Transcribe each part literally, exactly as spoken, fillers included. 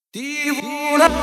دیوونه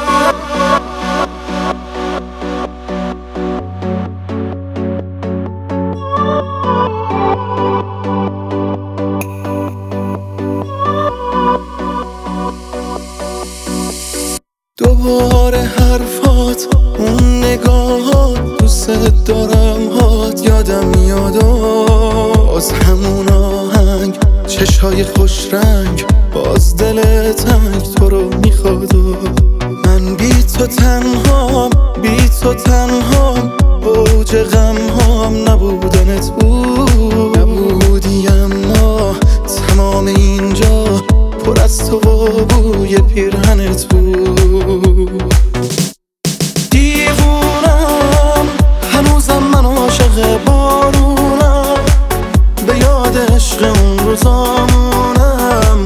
دوباره حرفات، اون نگاهات، دوست دارم هات یادم میاد از همون آهنگ، چشای خوش رنگ، باز دل تنگ تو رو میخواد. من بی تو تنهام، بی تو تنهام، اوج غم هام نبودنت بود، نبودی اما تمام اینجا پر از تو و بوی پیرهنت بود. دیوونم هنوزم من عاشق بارونم، به یاد عشق اون روزامونم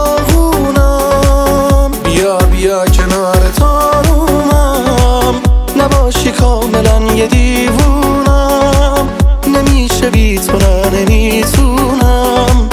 داغونم. بیا بیا کنار تارومم، نباشی کاملا یه دیوونم، نمیشه بی تو نه نمیتونم.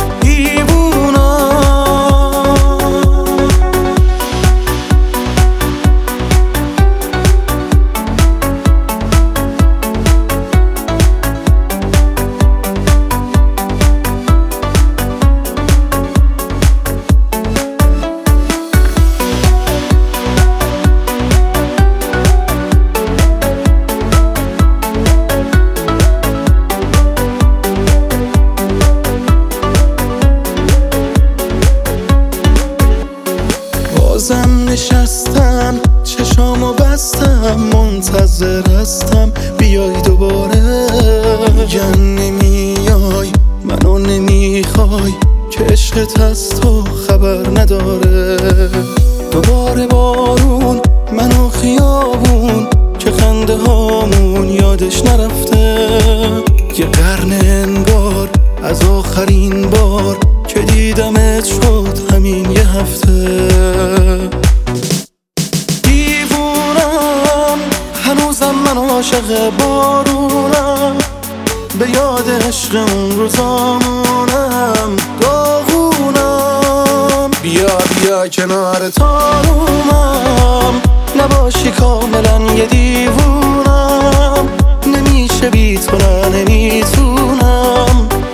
بازم نشستم چشامو بستم، منتظر هستم بیای دوباره. میگن نمیای منو نمیخوای، که عشقت از تو خبر نداره. دوباره بارون منو خیابون، که خنده هامون یادش نرفته. یه قرن انگار از آخرین بار که دیدمت شد همین یه هفته. دیوونم هنوزم من عاشق بارونم، به یاد عشق اون روزامونم داغونم. بیا بیا کنار تارومم، نباشی کاملا یه دیوونم، نمیشه بی تو نه نمیتونم.